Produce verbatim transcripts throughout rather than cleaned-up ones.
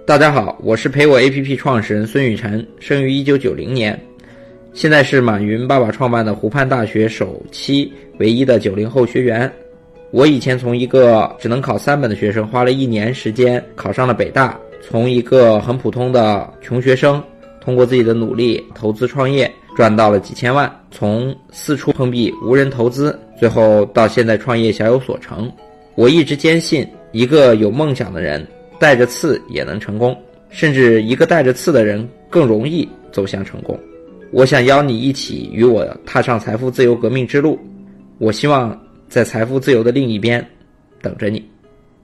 大家好，我是陪我 A P P 创始人孙雨晨，生于一九九零年，现在是马云爸爸创办的湖畔大学首期唯一的九零后学员。我以前从一个只能考三本的学生，花了一年时间考上了北大，从一个很普通的穷学生，通过自己的努力投资创业，赚到了几千万，从四处碰壁无人投资，最后到现在创业小有所成。我一直坚信，一个有梦想的人带着刺也能成功，甚至一个带着刺的人更容易走向成功。我想邀你一起与我踏上财富自由革命之路，我希望在财富自由的另一边等着你。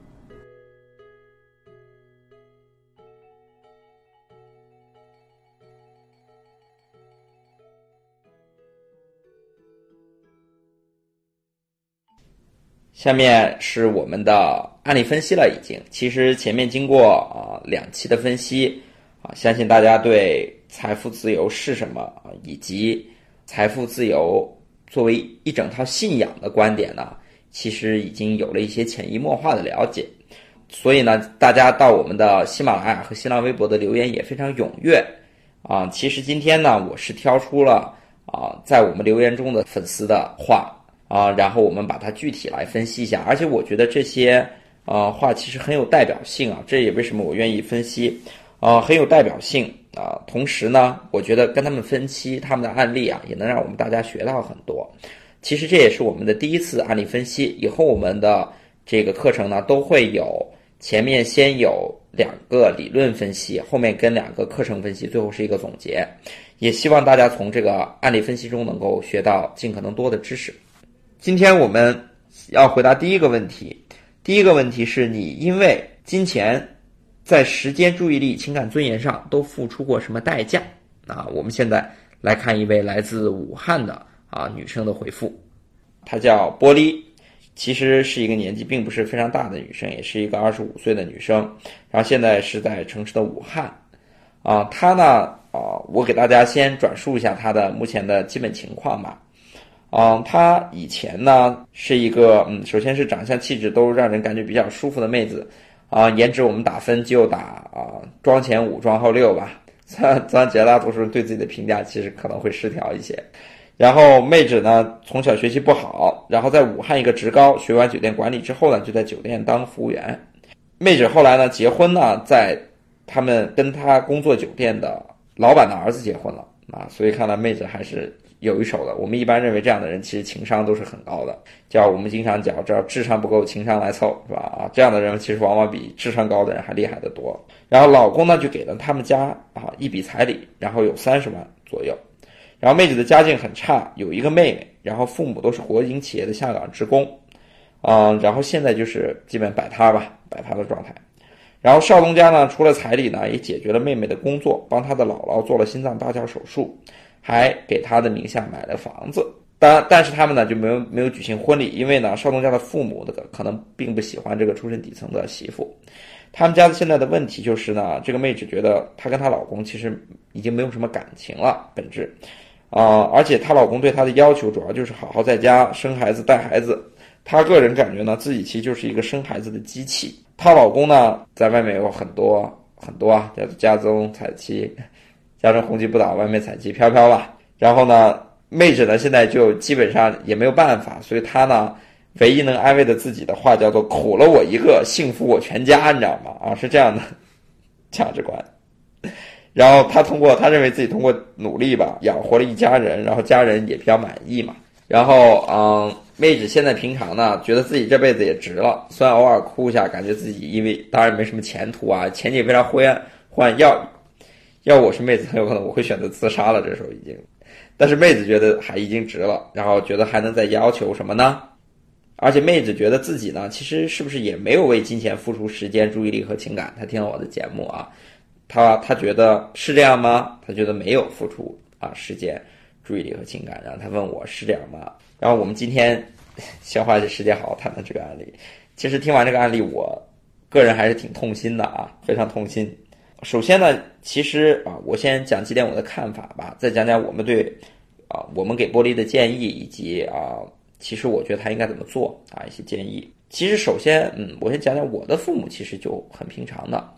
下面是我们的案例分析了，已经。其实前面经过啊、呃、两期的分析啊，相信大家对财富自由是什么啊，以及财富自由作为一整套信仰的观点呢，其实已经有了一些潜移默化的了解。所以呢，大家到我们的喜马拉雅和新浪微博的留言也非常踊跃啊。其实今天呢，我是挑出了啊在我们留言中的粉丝的话。啊，然后我们把它具体来分析一下，而且我觉得这些呃话其实很有代表性啊，这也为什么我愿意分析，呃很有代表性啊。同时呢，我觉得跟他们分析他们的案例啊，也能让我们大家学到很多。其实这也是我们的第一次案例分析，以后我们的这个课程呢都会有前面先有两个理论分析，后面跟两个课程分析，最后是一个总结。也希望大家从这个案例分析中能够学到尽可能多的知识。今天我们要回答第一个问题，第一个问题是你因为金钱在时间、注意力、情感尊严上都付出过什么代价？啊，我们现在来看一位来自武汉的啊女生的回复，她叫玻璃，其实是一个年纪并不是非常大的女生，也是一个二十五岁的女生，然后现在是在城市的武汉，啊，她呢，啊，我给大家先转述一下她的目前的基本情况吧。嗯，她以前呢是一个嗯，首先是长相气质都让人感觉比较舒服的妹子啊，颜值我们打分就打啊妆前五妆后六吧，咱绝大多数人对自己的评价其实可能会失调一些。然后妹纸呢从小学习不好，然后在武汉一个职高学完酒店管理之后呢，就在酒店当服务员。妹纸后来呢结婚呢，在他们跟她工作酒店的老板的儿子结婚了啊，所以看来妹纸还是有一手的。我们一般认为这样的人其实情商都是很高的，叫我们经常讲，叫智商不够情商来凑，是吧？啊，这样的人其实往往比智商高的人还厉害得多。然后老公呢就给了他们家啊一笔彩礼，然后有三十万左右。然后妹子的家境很差，有一个妹妹，然后父母都是国营企业的下岗职工，嗯，然后现在就是基本摆摊吧，摆摊的状态。然后少东家呢，除了彩礼呢，也解决了妹妹的工作，帮她的姥姥做了心脏搭桥手术。还给他的名下买了房子，但但是他们呢就没有没有举行婚礼，因为呢少东家的父母的可能并不喜欢这个出身底层的媳妇。他们家现在的问题就是呢，这个妹纸觉得她跟她老公其实已经没有什么感情了，本质啊、呃，而且她老公对她的要求主要就是好好在家生孩子带孩子。她个人感觉呢，自己其实就是一个生孩子的机器。她老公呢在外面有很多很多啊，叫做家中彩旗。家中红旗不倒，外面彩旗飘飘吧。然后呢，妹纸呢现在就基本上也没有办法，所以她呢唯一能安慰的自己的话叫做苦了我一个，幸福我全家，你知道吗？啊，是这样的价值观。然后她通过她认为自己通过努力吧，养活了一家人，然后家人也比较满意嘛。然后嗯，妹纸现在平常呢觉得自己这辈子也值了，虽然偶尔哭一下，感觉自己因为当然没什么前途啊，前景非常灰暗，幻要。要我是妹子，很有可能我会选择自杀了，这时候已经。但是妹子觉得还已经值了，然后觉得还能再要求什么呢？而且妹子觉得自己呢，其实是不是也没有为金钱付出时间、注意力和情感？她听了我的节目啊，她她觉得是这样吗？她觉得没有付出啊时间、注意力和情感，然后她问我是这样吗？然后我们今天消化这时间，好好谈谈这个案例。其实听完这个案例，我个人还是挺痛心的啊，非常痛心。首先呢，其实啊，我先讲几点我的看法吧，再讲讲我们对啊我们给玻璃的建议，以及啊其实我觉得他应该怎么做啊一些建议。其实首先，嗯，我先讲讲我的父母其实就很平常的，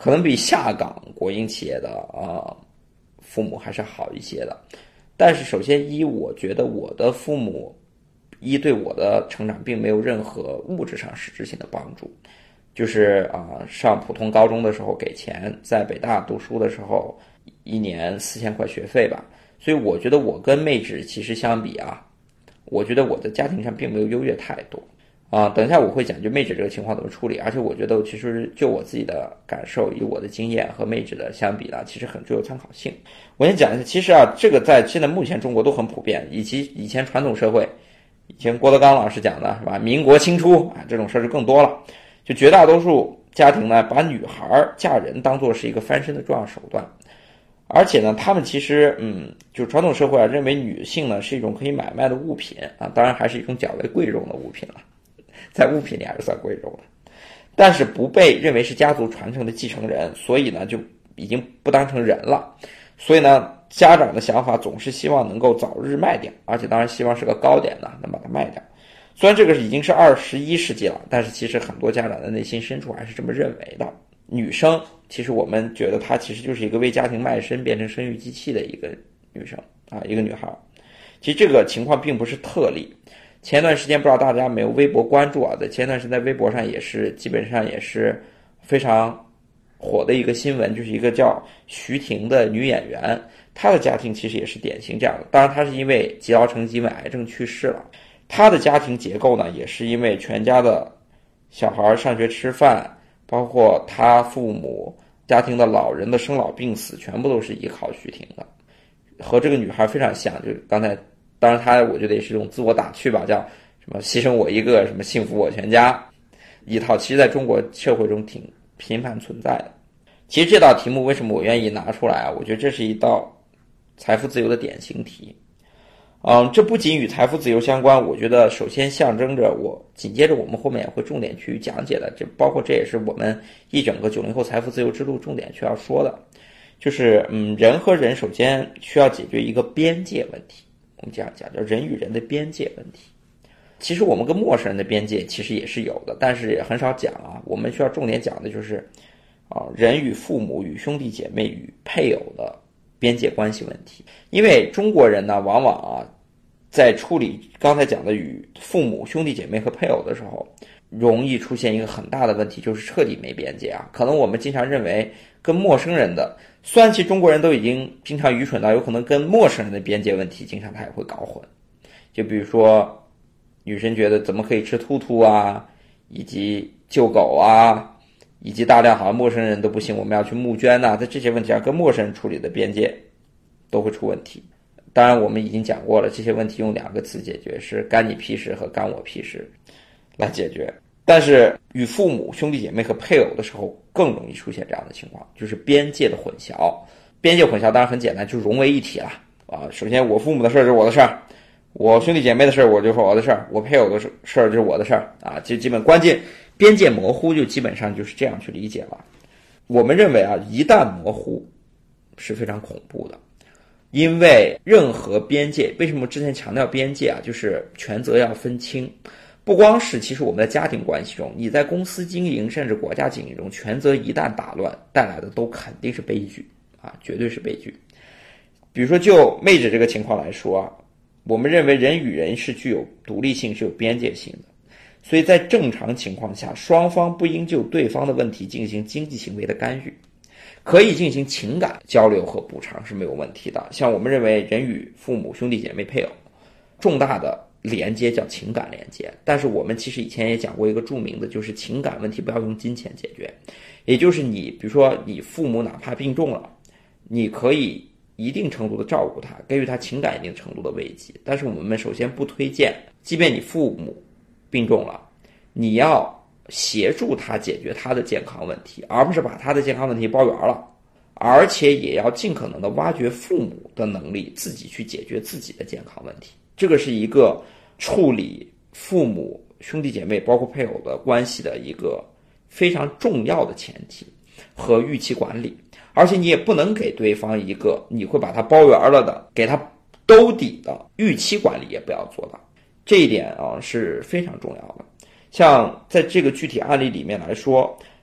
可能比下岗国营企业的啊、呃、父母还是好一些的。但是首先一，我觉得我的父母一对我的成长并没有任何物质上实质性的帮助，就是啊、呃、上普通高中的时候给钱，在北大读书的时候一年四千块学费吧。所以我觉得我跟妹纸其实相比啊，我觉得我的家庭上并没有优越太多啊。等一下我会讲就妹纸这个情况怎么处理，而且我觉得其实就我自己的感受，以我的经验和妹纸的相比呢，其实很具有参考性。我先讲一下，其实啊，这个在现在目前中国都很普遍，以及以前传统社会，以前郭德纲老师讲的是吧，民国清初啊，这种事儿就更多了。就绝大多数家庭呢，把女孩嫁人当作是一个翻身的重要手段。而且呢，他们其实，嗯，就传统社会啊，认为女性呢是一种可以买卖的物品啊，当然还是一种较为贵重的物品了，在物品里还是算贵重的，但是不被认为是家族传承的继承人，所以呢就已经不当成人了。所以呢，家长的想法总是希望能够早日卖掉，而且当然希望是个高点的，能把它卖掉。虽然这个已经是二十一世纪了，但是其实很多家长的内心深处还是这么认为的。女生其实我们觉得她其实就是一个为家庭卖身变成生育机器的一个女生啊，一个女孩。其实这个情况并不是特例，前段时间不知道大家没有微博关注啊，在前段时间在微博上也是基本上也是非常火的一个新闻，就是一个叫徐婷的女演员，她的家庭其实也是典型这样的。当然她是因为积劳成疾因为癌症去世了，她的家庭结构呢也是因为全家的小孩上学吃饭，包括他父母家庭的老人的生老病死，全部都是依靠徐婷的，和这个女孩非常像。就是刚才，当然她我觉得也是一种自我打趣吧，叫什么牺牲我一个，什么幸福我全家，一套其实在中国社会中挺频繁存在的。其实这道题目为什么我愿意拿出来啊？我觉得这是一道财富自由的典型题。嗯，这不仅与财富自由相关，我觉得首先象征着我紧接着我们后面也会重点去讲解的，这包括这也是我们一整个九零后财富自由之路重点需要说的，就是嗯，人和人首先需要解决一个边界问题，我们这样讲叫人与人的边界问题。其实我们跟陌生人的边界其实也是有的，但是也很少讲啊。我们需要重点讲的就是啊，人与父母、与兄弟姐妹、与配偶的边界关系问题。因为中国人呢，往往啊，在处理刚才讲的与父母、兄弟姐妹和配偶的时候，容易出现一个很大的问题，就是彻底没边界啊。可能我们经常认为跟陌生人的，虽然其实中国人都已经经常愚蠢到有可能跟陌生人的边界问题，经常他也会搞混。就比如说，女生觉得怎么可以吃兔兔啊，以及救狗啊，以及大量好像陌生人都不行，我们要去募捐呐、啊，在这些问题上跟陌生人处理的边界都会出问题。当然我们已经讲过了，这些问题用两个词解决，是干你屁事和干我屁事来解决。但是与父母、兄弟姐妹和配偶的时候更容易出现这样的情况，就是边界的混淆。边界混淆当然很简单，就融为一体了啊。首先我父母的事儿就是我的事儿，我兄弟姐妹的事儿我就是我的事儿，我配偶的事儿就是我的事儿啊。就基本关键边界模糊就基本上就是这样去理解了。我们认为啊，一旦模糊是非常恐怖的。因为任何边界，为什么之前强调边界啊？就是权责要分清。不光是其实我们在家庭关系中，你在公司经营甚至国家经营中，权责一旦打乱，带来的都肯定是悲剧啊，绝对是悲剧。比如说就妹纸这个情况来说啊，我们认为人与人是具有独立性，是有边界性的，所以在正常情况下，双方不应就对方的问题进行经济行为的干预。可以进行情感交流和补偿是没有问题的。像我们认为人与父母、兄弟姐妹、配偶重大的连接叫情感连接，但是我们其实以前也讲过一个著名的，就是情感问题不要用金钱解决。也就是你比如说你父母哪怕病重了，你可以一定程度的照顾他，给予他情感一定程度的慰藉，但是我们首先不推荐，即便你父母病重了，你要协助他解决他的健康问题，而不是把他的健康问题包圆了，而且也要尽可能的挖掘父母的能力，自己去解决自己的健康问题。这个是一个处理父母、兄弟姐妹包括配偶的关系的一个非常重要的前提和预期管理。而且你也不能给对方一个你会把他包圆了的，给他兜底的预期管理也不要做到，这一点啊是非常重要的。像在这个具体案例里面来说，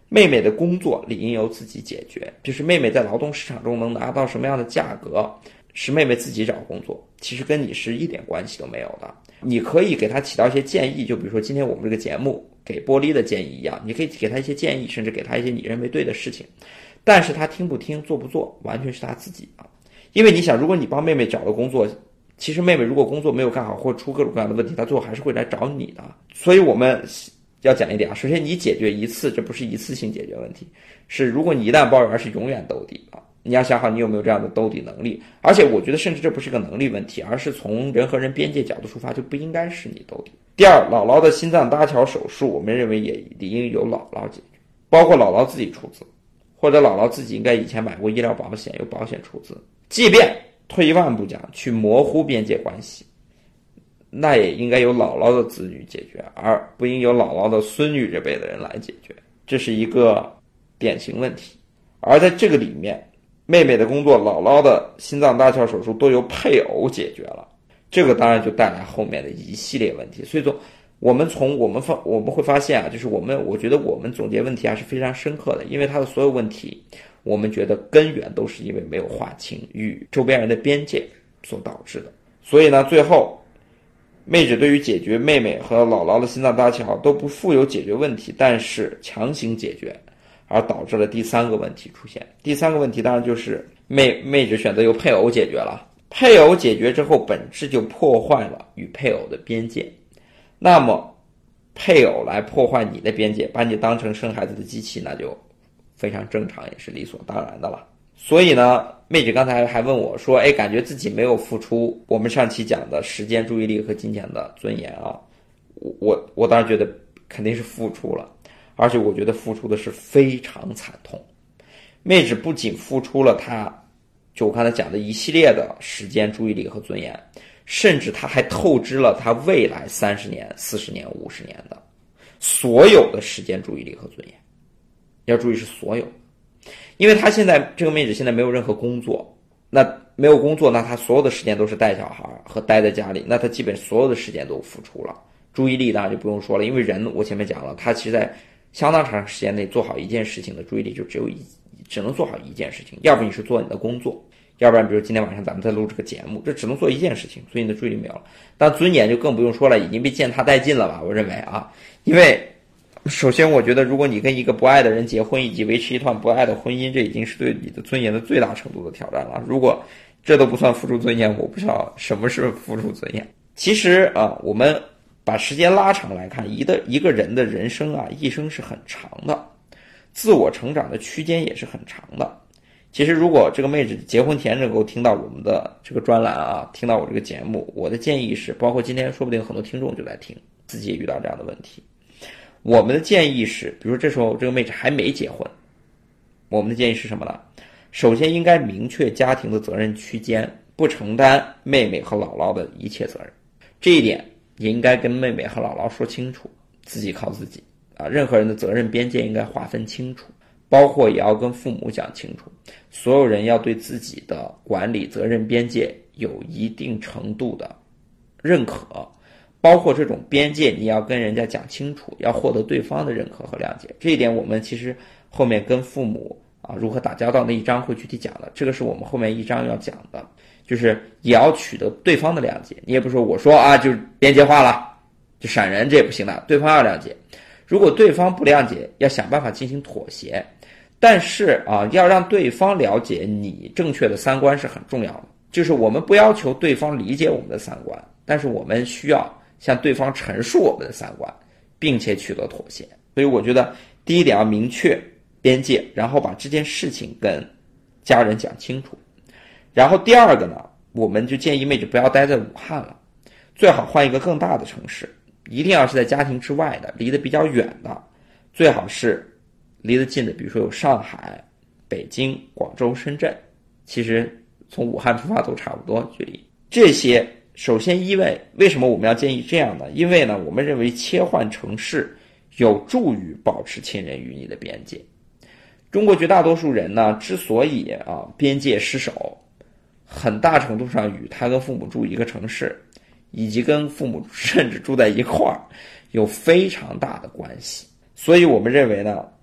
妹妹的工作理应由自己解决，就是妹妹在劳动市场中能拿到什么样的价格，是妹妹自己找工作，其实跟你是一点关系都没有的。你可以给她起到一些建议，就比如说今天我们这个节目给玻璃的建议一样，你可以给她一些建议，甚至给她一些你认为对的事情，但是她听不听做不做完全是她自己啊。因为你想，如果你帮妹妹找了工作，其实妹妹如果工作没有干好或出各种各样的问题，她最后还是会来找你的。所以我们要讲一点啊，首先你解决一次，这不是一次性解决问题，是如果你一旦抱怨，是永远兜底啊。你要想好你有没有这样的兜底能力，而且我觉得甚至这不是个能力问题，而是从人和人边界角度出发，就不应该是你兜底。第二，姥姥的心脏搭桥手术，我们认为也理应由姥姥解决，包括姥姥自己出资，或者姥姥自己应该以前买过医疗保险，由保险出资。即便退一万步讲，去模糊边界关系，那也应该由姥姥的子女解决，而不应由姥姥的孙女这辈的人来解决，这是一个典型问题。而在这个里面，妹妹的工作、姥姥的心脏搭桥手术都由配偶解决了，这个当然就带来后面的一系列问题。所以说我们从我们发我们会发现啊，就是我们我觉得我们总结问题还是非常深刻的，因为它的所有问题我们觉得根源都是因为没有划清与周边人的边界所导致的。所以呢，最后妹纸对于解决妹妹和姥姥的心脏搭桥都不负有解决问题，但是强行解决，而导致了第三个问题出现。第三个问题当然就是妹妹纸选择由配偶解决了，配偶解决之后本质就破坏了与配偶的边界，那么配偶来破坏你的边界，把你当成生孩子的机器，那就非常正常，也是理所当然的了。所以呢，妹纸刚才还问我说，哎，感觉自己没有付出我们上期讲的时间、注意力和金钱的尊严啊。我我我当然觉得肯定是付出了，而且我觉得付出的是非常惨痛。妹纸不仅付出了她就我刚才讲的一系列的时间、注意力和尊严，甚至她还透支了她未来三十年、四十年、五十年的所有的时间、注意力和尊严。要注意是所有，因为她现在这个妹纸现在没有任何工作，那没有工作，那她所有的时间都是带小孩和待在家里，那她基本所有的时间都付出了。注意力当然就不用说了，因为人我前面讲了，他其实在相当长时间内做好一件事情的注意力就只有一只能做好一件事情，要不你是做你的工作，要不然比如今天晚上咱们在录这个节目，这只能做一件事情，所以你的注意力没有了。但尊严就更不用说了，已经被践踏殆尽了吧，我认为啊。因为首先我觉得如果你跟一个不爱的人结婚，以及维持一段不爱的婚姻，这已经是对你的尊严的最大程度的挑战了。如果这都不算付出尊严，我不知道什么是付出尊严。其实啊，我们把时间拉长来看，一个一个人的人生啊，一生是很长的，自我成长的区间也是很长的。其实如果这个妹纸结婚前能够听到我们的这个专栏啊，听到我这个节目，我的建议是，包括今天说不定很多听众就在听，自己也遇到这样的问题。我们的建议是，比如这时候这个妹纸还没结婚，我们的建议是什么呢？首先应该明确家庭的责任区间，不承担妹妹和姥姥的一切责任。这一点也应该跟妹妹和姥姥说清楚，自己靠自己啊，任何人的责任边界应该划分清楚，包括也要跟父母讲清楚，所有人要对自己的管理责任边界有一定程度的认可，包括这种边界你要跟人家讲清楚，要获得对方的认可和谅解。这一点我们其实后面跟父母啊如何打交道那一章会具体讲的，这个是我们后面一章要讲的，就是也要取得对方的谅解。你也不是说我说啊就是边界化了就闪人，这也不行的，对方要谅解。如果对方不谅解，要想办法进行妥协，但是啊要让对方了解你正确的三观是很重要的。就是我们不要求对方理解我们的三观，但是我们需要向对方陈述我们的三观，并且取得妥协。所以我觉得第一点要明确边界，然后把这件事情跟家人讲清楚。然后第二个呢，我们就建议妹纸不要待在武汉了，最好换一个更大的城市，一定要是在家庭之外的，离得比较远的，最好是离得近的，比如说有上海、北京、广州、深圳，其实从武汉出发都差不多距离。这些首先因为为什么我们要建议这样呢？因为呢，我们认为切换城市有助于保持亲人与你的边界。中国绝大多数人呢，之所以啊边界失守，很大程度上与他跟父母住一个城市，以及跟父母甚至住在一块儿有非常大的关系。所以我们认为呢，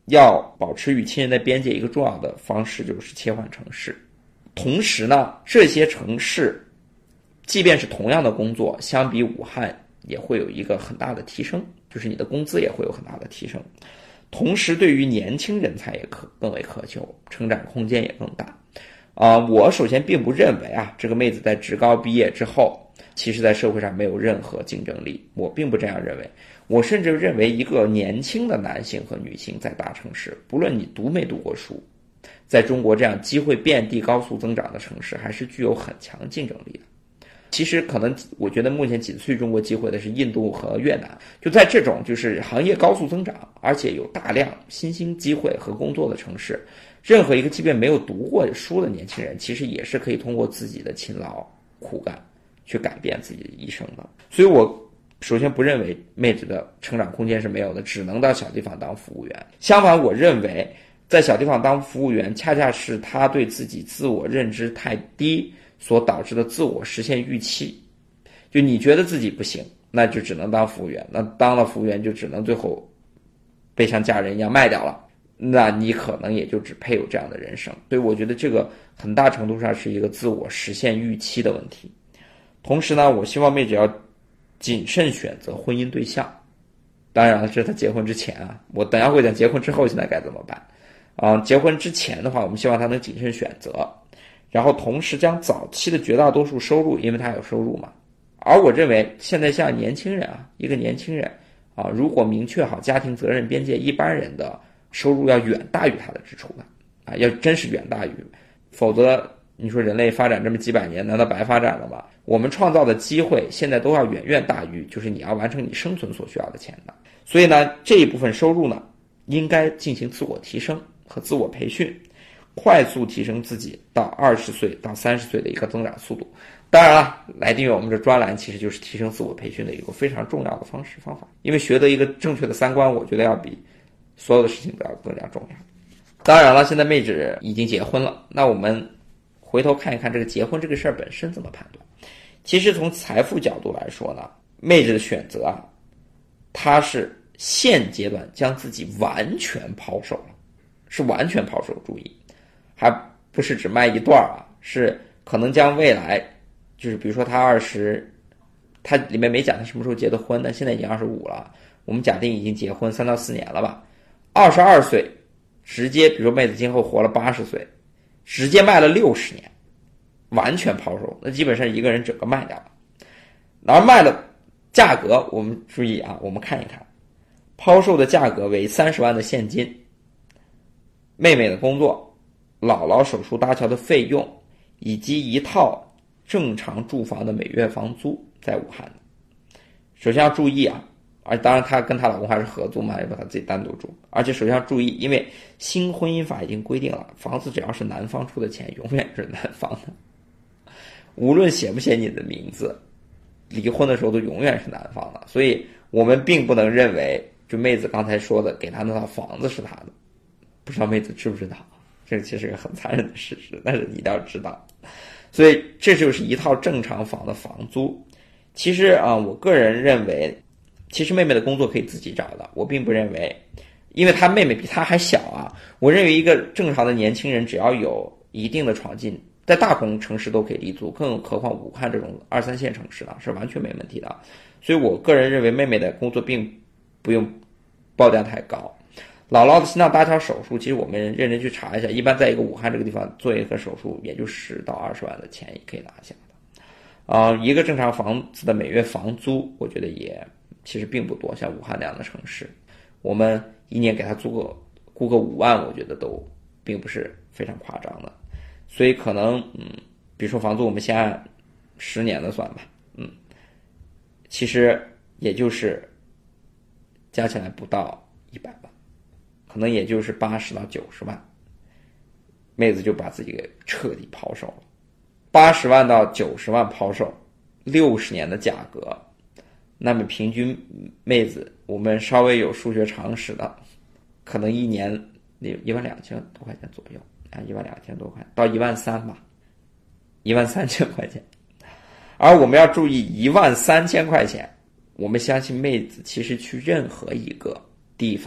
要保持与亲人的边界，一个重要的方式就是切换城市。同时呢，这些城市即便是同样的工作，相比武汉也会有一个很大的提升，就是你的工资也会有很大的提升。同时对于年轻人才也可更为渴求，成长空间也更大。啊、呃，我首先并不认为啊，这个妹子在职高毕业之后，其实在社会上没有任何竞争力，我并不这样认为。我甚至认为一个年轻的男性和女性在大城市，不论你读没读过书，在中国这样机会遍地高速增长的城市，还是具有很强竞争力的。其实可能我觉得目前紧随中国机会的是印度和越南，就在这种就是行业高速增长，而且有大量新兴机会和工作的城市，任何一个即便没有读过书的年轻人，其实也是可以通过自己的勤劳苦干去改变自己的一生的。所以我首先不认为妹子的成长空间是没有的，只能到小地方当服务员。相反，我认为在小地方当服务员，恰恰是他对自己自我认知太低所导致的自我实现预期。就你觉得自己不行，那就只能当服务员，那当了服务员就只能最后被像家人一样卖掉了，那你可能也就只配有这样的人生。所以我觉得这个很大程度上是一个自我实现预期的问题。同时呢，我希望妹子要谨慎选择婚姻对象。当然了，这是他结婚之前啊，我等一下会讲结婚之后现在该怎么办啊、呃。结婚之前的话，我们希望他能谨慎选择，然后同时将早期的绝大多数收入，因为他有收入嘛。而我认为现在像年轻人啊，一个年轻人啊，如果明确好家庭责任边界，一般人的收入要远大于他的支出的啊，要真是远大于，否则你说人类发展这么几百年，难道白发展了吗？我们创造的机会现在都要远远大于就是你要完成你生存所需要的钱的。所以呢，这一部分收入呢，应该进行自我提升和自我培训，快速提升自己到二十岁到三十岁的一个增长速度。当然了，来订阅我们这专栏其实就是提升自我培训的一个非常重要的方式方法，因为学得一个正确的三观，我觉得要比所有的事情都要更加重要。当然了，现在妹纸已经结婚了，那我们回头看一看这个结婚这个事儿本身怎么判断。其实从财富角度来说呢，妹纸的选择啊，她是现阶段将自己完全抛售了，是完全抛售，注意，还不是只卖一段啊，是可能将未来，就是比如说她二十，她里面没讲她什么时候结的婚呢，现在已经二十五了，我们假定已经结婚三到四年了吧，二十二岁直接，比如说妹子今后活了八十岁，直接卖了六十年，完全抛售，那基本上一个人整个卖掉了。然后卖的价格，我们注意啊，我们看一看，抛售的价格为三十万的现金，妹妹的工作，姥姥手术搭桥的费用，以及一套正常住房的每月房租，在武汉的。首先要注意啊，而当然她跟她老公还是合租嘛，也不她自己单独住。而且首先要注意，因为新婚姻法已经规定了，房子只要是男方出的钱，永远是男方的。无论写不写你的名字，离婚的时候都永远是男方的。所以我们并不能认为就妹子刚才说的给她那套房子是她的。不知道妹子知不知道，这其实是个很残忍的事实，但是你一定要知道。所以这就是一套正常房的房租。其实啊，我个人认为其实妹妹的工作可以自己找的，我并不认为，因为她妹妹比她还小啊。我认为一个正常的年轻人只要有一定的闯劲，在大城城市都可以立足，更何况武汉这种二三线城市呢，是完全没问题的。所以我个人认为妹妹的工作并不用报价太高。姥姥的心脏搭桥手术，其实我们认真去查一下，一般在一个武汉这个地方做一个手术，也就十到二十万的钱也可以拿下的。啊、呃，一个正常房子的每月房租，我觉得也其实并不多，像武汉那样的城市，我们一年给他租个估个五万，我觉得都并不是非常夸张的。所以可能嗯，比如说房租我们先按十年的算吧，嗯，其实也就是加起来不到一百万，可能也就是八十到九十万，妹子就把自己给彻底抛售了。八十万到九十万抛售，六十年的价格，那么平均妹子我们稍微有数学常识的，可能一年一万两千多块钱左右啊，一万两千多块到一万三吧，一万三千块钱。而我们要注意，一万三千块钱，我们相信妹子其实去任何一个地方，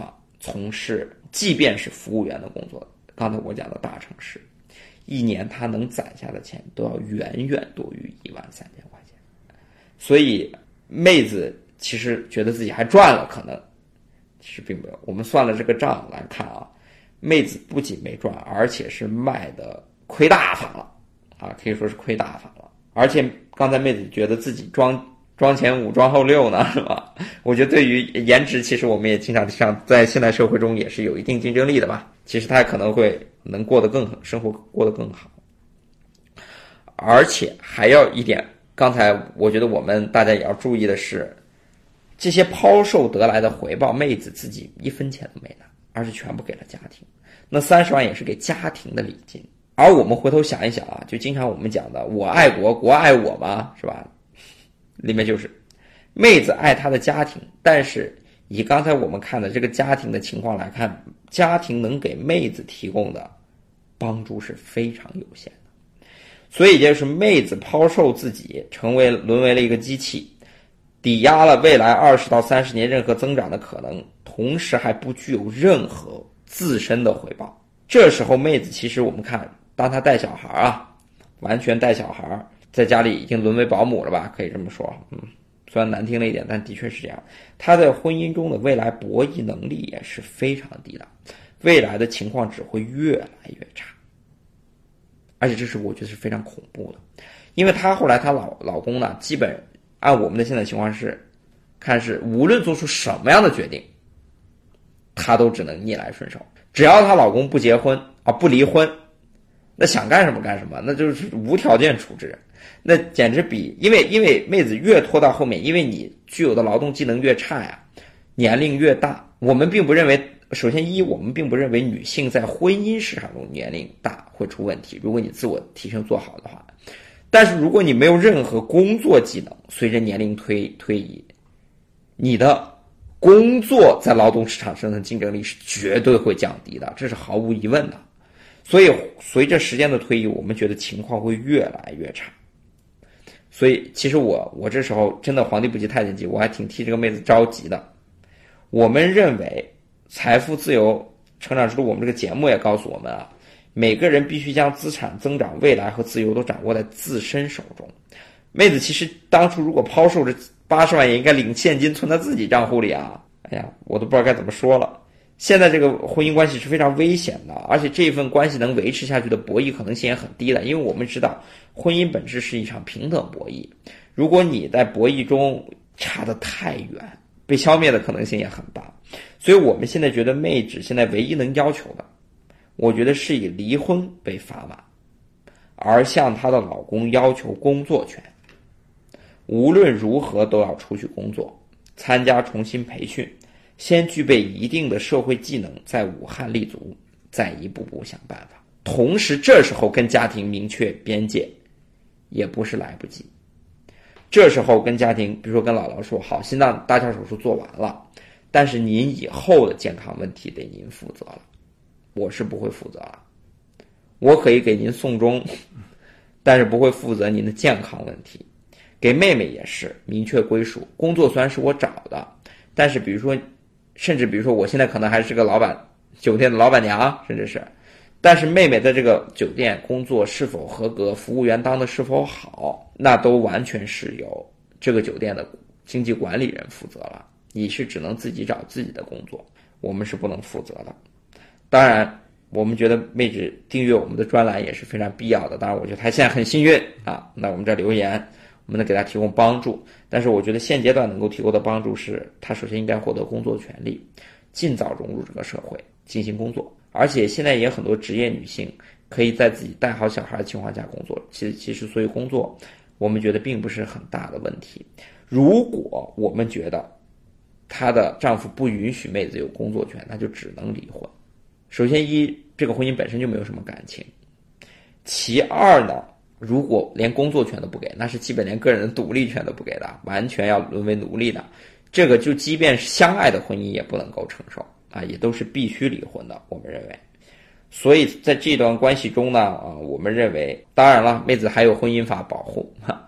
从事即便是服务员的工作，刚才我讲的大城市，一年他能攒下的钱都要远远多于一万三千块钱。所以妹子其实觉得自己还赚了，可能其实并没有。我们算了这个账来看啊，妹子不仅没赚，而且是卖的亏大发了啊，可以说是亏大发了。而且刚才妹子觉得自己装妆前五妆后六呢，是吧？我觉得对于颜值，其实我们也经常提倡，在现代社会中也是有一定竞争力的吧。其实她可能会能过得更好，生活过得更好。而且还要一点，刚才我觉得我们大家也要注意的是，这些抛售得来的回报，妹子自己一分钱都没拿，而是全部给了家庭。那三十万也是给家庭的礼金。而我们回头想一想啊，就经常我们讲的我爱国，国爱我嘛，是吧？里面就是妹子爱她的家庭，但是以刚才我们看的这个家庭的情况来看，家庭能给妹子提供的帮助是非常有限的。所以就是妹子抛售自己，成为沦为了一个机器，抵押了未来二十到三十年任何增长的可能，同时还不具有任何自身的回报。这时候妹子其实我们看，当她带小孩啊，完全带小孩，在家里已经沦为保姆了吧，可以这么说。嗯，虽然难听了一点，但的确是这样。她在婚姻中的未来博弈能力也是非常低的，未来的情况只会越来越差。而且这是我觉得是非常恐怖的，因为她后来她老老公呢，基本按我们的现在情况是，看是无论做出什么样的决定，她都只能逆来顺受。只要她老公不结婚啊，不离婚，那想干什么干什么，那就是无条件处置。那简直比，因为因为妹子越拖到后面，因为你具有的劳动技能越差呀，年龄越大。我们并不认为，首先一，我们并不认为女性在婚姻市场中年龄大会出问题，如果你自我提升做好的话。但是如果你没有任何工作技能，随着年龄推推移，你的工作在劳动市场上的竞争力是绝对会降低的，这是毫无疑问的。所以随着时间的推移，我们觉得情况会越来越差。所以其实我我这时候真的皇帝不急太监急，我还挺替这个妹子着急的。我们认为财富自由成长之路，我们这个节目也告诉我们啊，每个人必须将资产增长、未来和自由都掌握在自身手中。妹子其实当初如果抛售这八十万，也应该领现金存在自己账户里啊。哎呀，我都不知道该怎么说了。现在这个婚姻关系是非常危险的，而且这份关系能维持下去的博弈可能性也很低的，因为我们知道婚姻本质是一场平等博弈，如果你在博弈中差得太远，被消灭的可能性也很大。所以我们现在觉得妹纸现在唯一能要求的，我觉得是以离婚为砝码，而向她的老公要求工作权，无论如何都要出去工作，参加重新培训，先具备一定的社会技能，在武汉立足，再一步步想办法。同时这时候跟家庭明确边界也不是来不及。这时候跟家庭，比如说跟姥姥说，好，心脏搭桥手术做完了，但是您以后的健康问题得您负责了，我是不会负责了。我可以给您送终，但是不会负责您的健康问题。给妹妹也是明确归属，工作虽然是我找的，但是比如说甚至比如说我现在可能还是个老板，酒店的老板娘，甚至是，但是妹妹在这个酒店工作是否合格，服务员当的是否好，那都完全是由这个酒店的经济管理人负责了。你是只能自己找自己的工作，我们是不能负责的。当然我们觉得妹纸订阅我们的专栏也是非常必要的，当然我觉得她现在很幸运啊，那我们这留言我们能给她提供帮助，但是我觉得现阶段能够提供的帮助是，她首先应该获得工作权利，尽早融入这个社会进行工作。而且现在也有很多职业女性可以在自己带好小孩的情况下工作，其实其实所以工作我们觉得并不是很大的问题。如果我们觉得她的丈夫不允许妹子有工作权，那就只能离婚。首先一，这个婚姻本身就没有什么感情，其二呢，如果连工作权都不给，那是基本连个人的独立权都不给的，完全要沦为奴隶的。这个就即便是相爱的婚姻也不能够承受啊，也都是必须离婚的，我们认为。所以在这段关系中呢，啊，我们认为，当然了，妹子还有婚姻法保护，哈，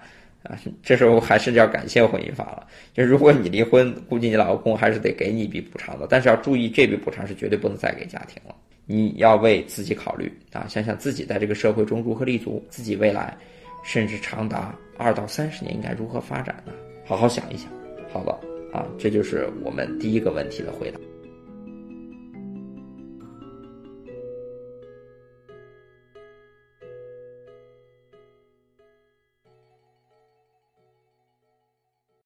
啊，这时候还是要感谢婚姻法了。就如果你离婚，估计你老公还是得给你一笔补偿的，但是要注意，这笔补偿是绝对不能再给家庭了。你要为自己考虑啊，想想自己在这个社会中如何立足，自己未来甚至长达二到三十年应该如何发展呢？好好想一想。好了啊，这就是我们第一个问题的回答。